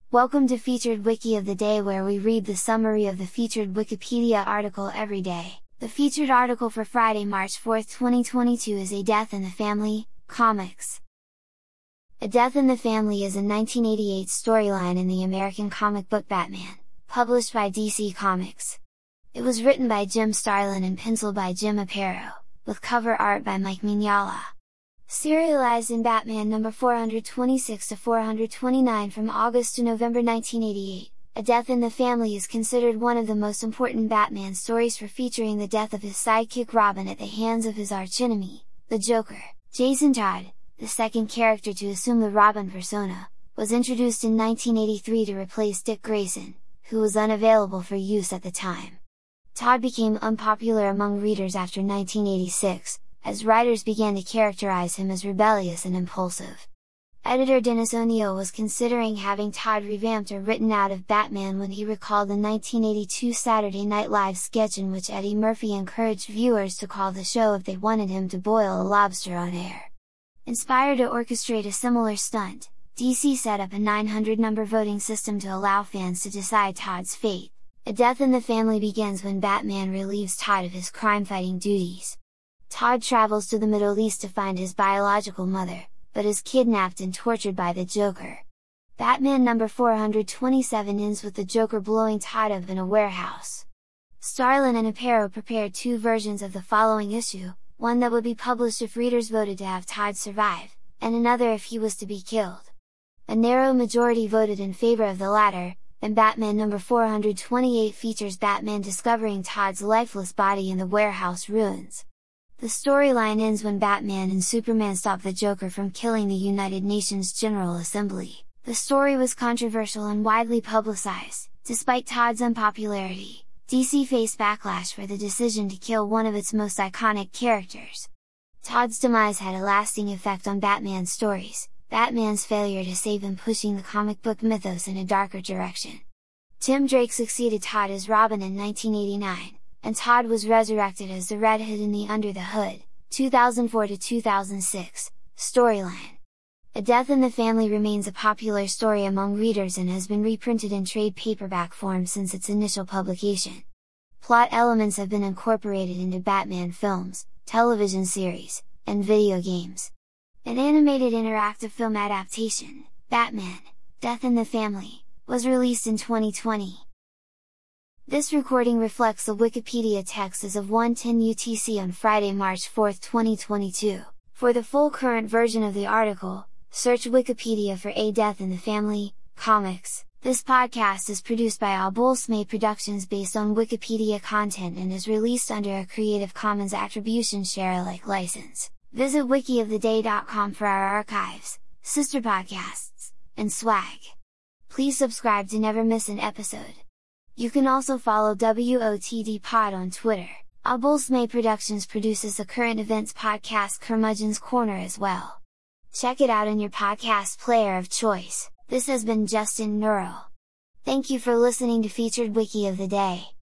Welcome to Featured Wiki of the Day, where we read the summary of the featured Wikipedia article every day. The featured article for Friday, March 4, 2022 is A Death in the Family, Comics. A Death in the Family is a 1988 storyline in the American comic book Batman, published by DC Comics. It was written by Jim Starlin and penciled by Jim Aparo, with cover art by Mike Mignola. Serialized in Batman number 426 to 429 from August to November 1988, A Death in the Family is considered one of the most important Batman stories for featuring the death of his sidekick Robin at the hands of his archenemy, the Joker. Jason Todd, the second character to assume the Robin persona, was introduced in 1983 to replace Dick Grayson, who was unavailable for use at the time. Todd became unpopular among readers after 1986, as writers began to characterize him as rebellious and impulsive. Editor Dennis O'Neil was considering having Todd revamped or written out of Batman when he recalled the 1982 Saturday Night Live sketch in which Eddie Murphy encouraged viewers to call the show if they wanted him to boil a lobster on air. Inspired to orchestrate a similar stunt, DC set up a 900-number voting system to allow fans to decide Todd's fate. A Death in the Family begins when Batman relieves Todd of his crime-fighting duties. Todd travels to the Middle East to find his biological mother, but is kidnapped and tortured by the Joker. Batman number 427 ends with the Joker blowing Todd up in a warehouse. Starlin and Aparo prepared two versions of the following issue, one that would be published if readers voted to have Todd survive, and another if he was to be killed. A narrow majority voted in favor of the latter, and Batman number 428 features Batman discovering Todd's lifeless body in the warehouse ruins. The storyline ends when Batman and Superman stop the Joker from killing the United Nations General Assembly. The story was controversial and widely publicized. Despite Todd's unpopularity, DC faced backlash for the decision to kill one of its most iconic characters. Todd's demise had a lasting effect on Batman's stories, Batman's failure to save him pushing the comic book mythos in a darker direction. Tim Drake succeeded Todd as Robin in 1989. And Todd was resurrected as the Red Hood in the Under the Hood, 2004 to 2006, storyline. A Death in the Family remains a popular story among readers and has been reprinted in trade paperback form since its initial publication. Plot elements have been incorporated into Batman films, television series, and video games. An animated interactive film adaptation, Batman: Death in the Family, was released in 2020. This recording reflects the Wikipedia text as of 1:10 UTC on Friday, March 4, 2022. For the full current version of the article, search Wikipedia for A Death in the Family, Comics. This podcast is produced by Abulsmay Productions based on Wikipedia content and is released under a Creative Commons Attribution Share Alike license. Visit wikioftheday.com for our archives, sister podcasts, and swag. Please subscribe to never miss an episode. You can also follow WOTD Pod on Twitter. Abulsmay Productions produces the current events podcast Curmudgeon's Corner as well. Check it out in your podcast player of choice. This has been Justin Neural. Thank you for listening to Featured Wiki of the Day.